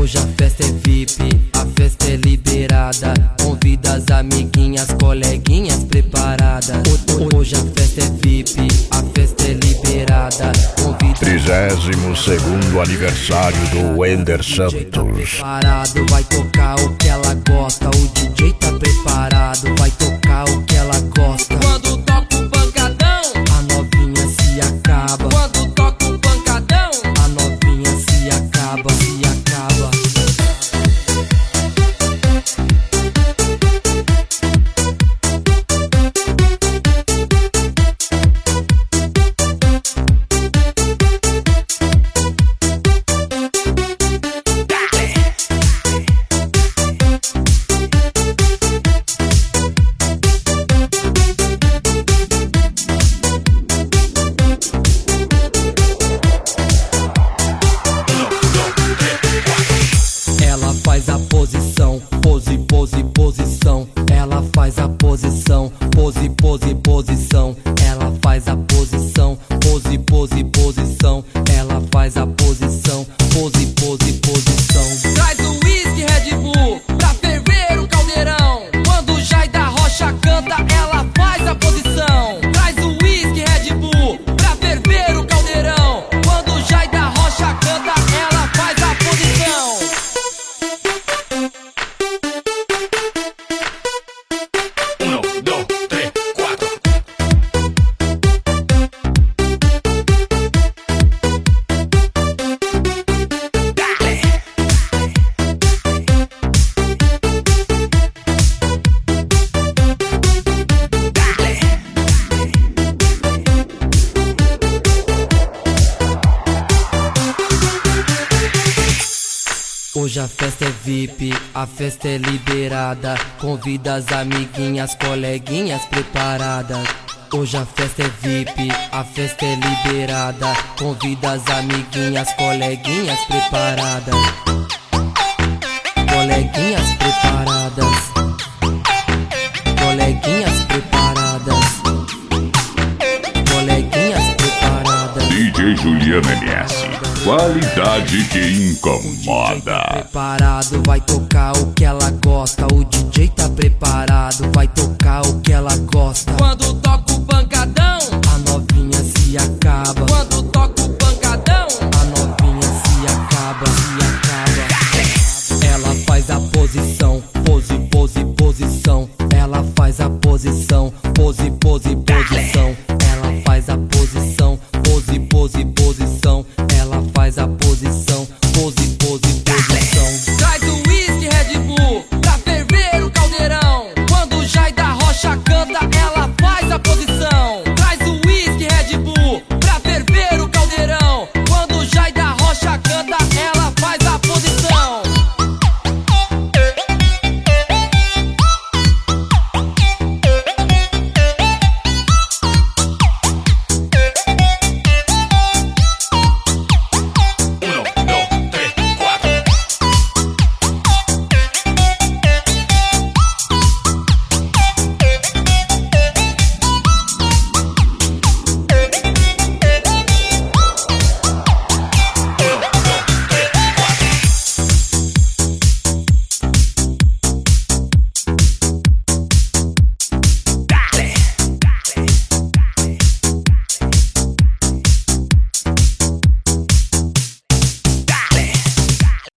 Hoje a festa é VIP, a festa é liberada. Convida as amiguinhas, coleguinhas preparadas. Hoje a festa é VIP, a festa é liberada. 32º aniversário do Wender Santos. Preparado, vai tocar o que ela gosta. O DJ tá preparado, vai tocar o que ela gosta. Quando toca o pancadão, a novinha se acaba. quando toca o pancadão, A novinha se acaba, se acaba. Ela faz a posição, pose, pose, posição. Ela faz a posição, pose, pose, posição. Ela faz a posição, pose, pose, posição. Ela faz a posição, pose, pose, posição. traz o whisky Red Bull pra ferver o caldeirão. Quando o Jai da Rocha canta, ela faz a posição. Traz o whisky Red Bull pra ferver o caldeirão. Quando o Jai da Rocha canta, ela faz a posição. Hoje a festa é VIP, a festa é liberada. Convida as amiguinhas, coleguinhas preparadas. Hoje a festa é VIP, a festa é liberada. Convida as amiguinhas, coleguinhas preparadas. Coleguinhas preparadas. Coleguinhas preparadas. Coleguinhas preparadas. DJ Juliano MS, qualidade que incomoda. Preparado, vai tocar o que ela gosta. O DJ tá preparado, vai tocar o que ela gosta. Quando toca o pancadão, A novinha se acaba. quando